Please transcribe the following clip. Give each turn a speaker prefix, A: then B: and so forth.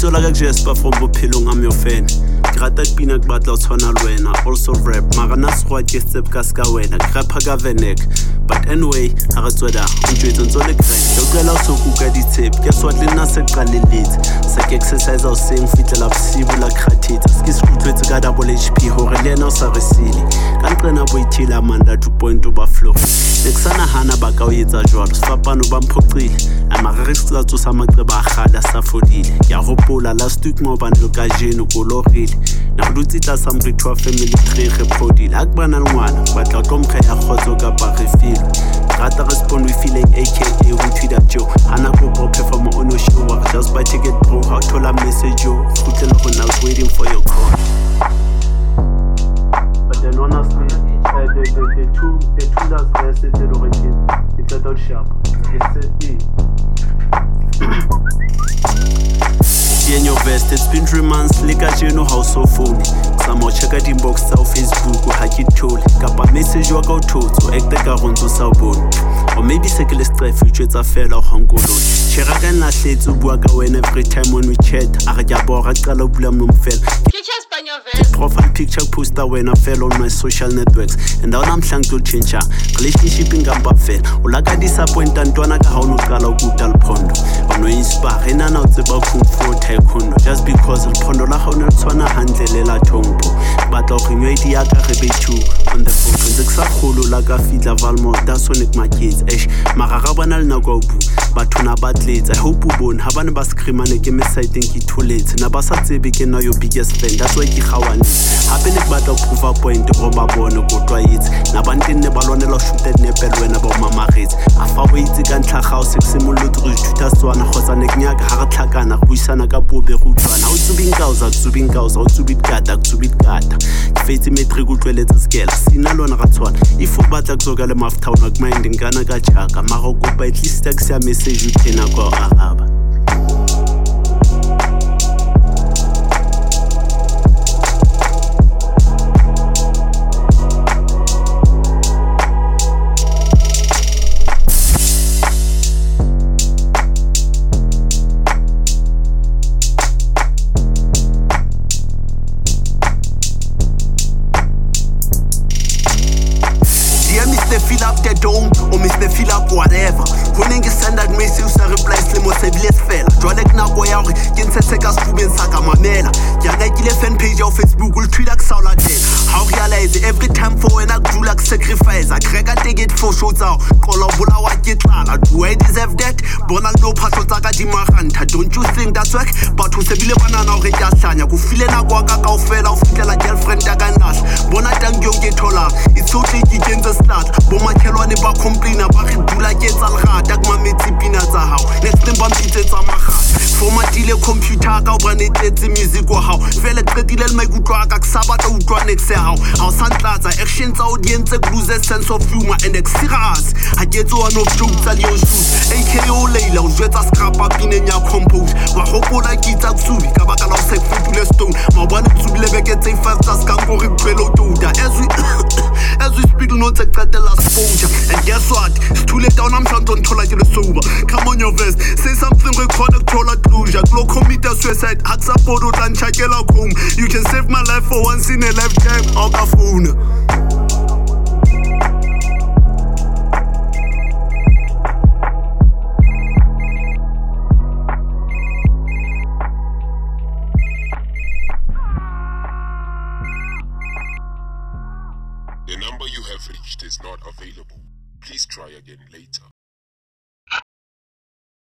A: lebitso la ka Jesper from bophelong I'm your fan ke rata dipina ke batla o tshwana le wena also rap mara na se go ke step ka ska wena ke rapa ka Venek but anyway ha re tswela o ntjwetsa ntso le great ke utlwela o so kuka ditshepe ke swat le nna se qaleletse sa ke exercise o seng fitlela bosibu la krathetsa ske se utlwetse ka double HP hore le ena o sa resile ka nqena boithila Amanda 2.0 ba flow neksana hana ba ka o etsa jwalo sefapano ba mphoqile amara re se tlatso sa maqeba a khala sa fodile ya hopola last week mo bana ka jeno ko lorile na go dutse tla sa mritho wa family tree re prodile ha ke bana le ngwana batla tlo mkha ya khotso ka pa re feel rata respond we feeling aka we tweet at Joe hana go go perform on no show just by ticket bro how to la message you khutlela go now waiting for your call but then honestly the two last verses they don't get it's out sharp in your vest it's been 3 months lika jeno how so phone samo checka di inbox sa Facebook ha ke thole kapa message wa ka o thotso ekte ka ronzo sa bona or maybe se ke le stress future tsa fela ho nkolong chera ka nna hletse bua ka wena every time when we chat a re ja bora qala o bula mno mfela profile picture poster when I fell on my social networks and now I'm trying to change relationship ngamba fela ulaka disappoint ntwana ka ha o no qala ukuta lphondo ono inspire nana o tseba comfort taekwondo just because lphondo la ha o ne tswana handle la thompo batla go nywa idi ya ka re be two on the phone nze ksa kholo la ka fitla valmo that's when it my kids mara ga bona le nako bu batho na batletsa I hope o bona ha bana ba screamane ke message ke tholetse na ba sa tsebe ke na your biggest fan that's why ke khawani hape le batla go prove a point go ba bone go twaetse na ba ntenne ba lonela shoot at nepel wena ba mamagetsi a fa o itse ka ntla ga o se simolotse go ithuta tswana khotsa ne knyaka ha re tlhakana go buisana ka pobe go tswana o tsubingauza o tsubikata ke fetse metric o tlweletsa skela sina lona ga tswana if o batla kuzoka le maftown wa mind ngana ka chaka mara go ba at least taxi ya message u tena go araba fill up the dome or Mr. fill up whatever when you send that message sa reply slimo se bilet fela jwale ke nako ya hore ke ntse ka sefubeng sa ka mamela ke ana ke le fan page ya Facebook ul tweet ka saula teng how realize every time for when I do like sacrifice I crack a ticket for shows out qola bula wa ke tlala do I deserve that bona no phatlo tsa ka di maganta don't you think that's work but o se bile banana hore ke a hlanya go file nako ka ofela o fitlela girlfriend ya ka nahla bona tangyo ke thola it's so tricky ke ntse start bomakhelwane ba complaina ba re dula ke tsa legata ke mametsi pina tsa hao next time ba mpitse tsa magata formatile computer ka o banetetse music wa hao fele qetile le maikutlo aka ke saba ka utlwa next ya hao ha o santlatsa action tsa audience ke lose sense of humor and serious ha ke tso one of jokes tsa Leon Shoes AKO Leila o jwetsa scrapa pineng ya compose ba hopola ke tsa tsubi ka baka la o se fitule stone ma bona tsubile beke tse 5 tsa skango re kwelo tota as we speak no take that the last exposure and guess what it's too late down I'm trying to thola ke le sober come on your verse say something record a thola closure glow commit a suicide at support o tla nchakela home you can save my life for once in a lifetime on the phone.
B: The number you have reached is not available. Please try again later.